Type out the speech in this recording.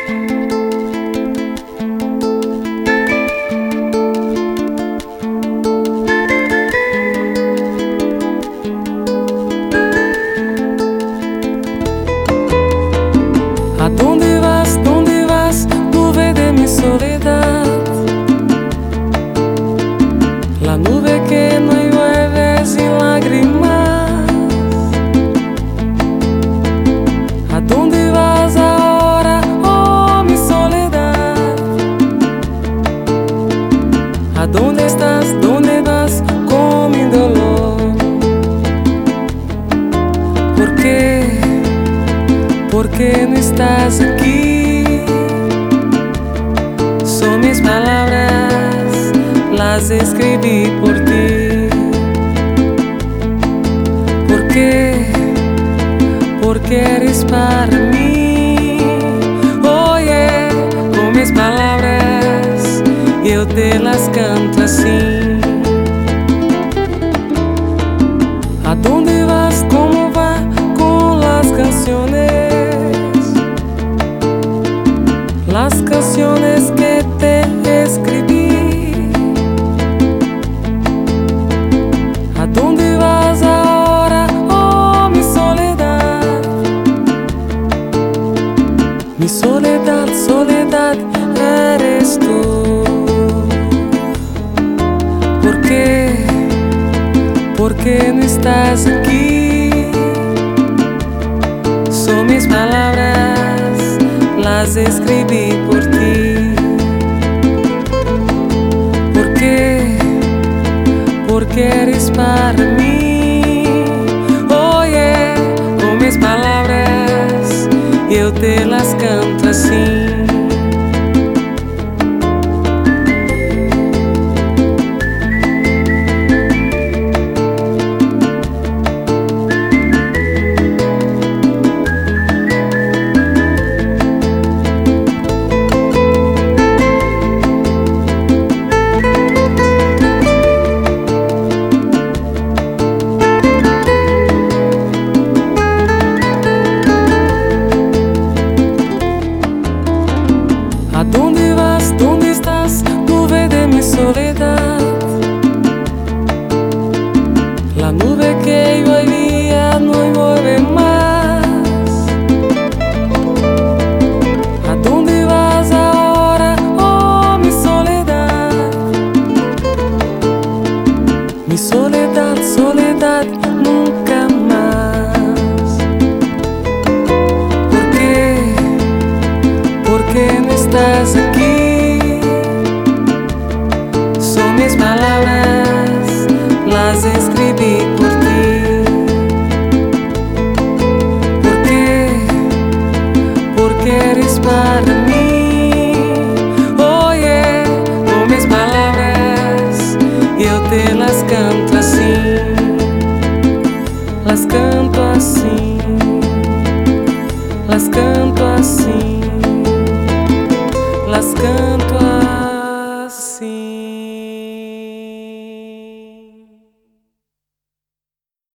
¿A dónde vas? ¿Dónde vas? Nube de mi soledad. La nube que no llueve sin lágrimas. ¿A dónde vas ahora, oh mi soledad? ¿A dónde estás? ¿Dónde vas con mi dolor? ¿Por qué? ¿Por qué no estás aquí? Son mis palabras, las escribí por ti. ¿Por qué? Porque eres para mí. Oye, con mis palabras yo te las canto así. ¿A dónde vas? ¿Cómo va con las canciones? Las canciones que te escribí. ¿A dónde vas ahora, oh mi soledad? Mi soledad, soledad, eres tú. ¿Por qué? ¿Por qué no estás aquí? Son mis palabras, las escribí por ti. ¿Por qué? Porque eres para mí. Oye, con mis palabras yo te las canto así. ¿A dónde vas? ¿Dónde estás? Nube de mi soledad. La nube que yo había no llueve más. ¿A dónde vas ahora, oh mi soledad? Mi soledad, soledad, nunca más. ¿Por qué? ¿Por qué no estás aquí? Son mis palabras, las escribí por ti. ¿Por qué? Porque eres para mí. Oye, con mis palabras yo te las canto así. Las canto así. Las canto así. Las canto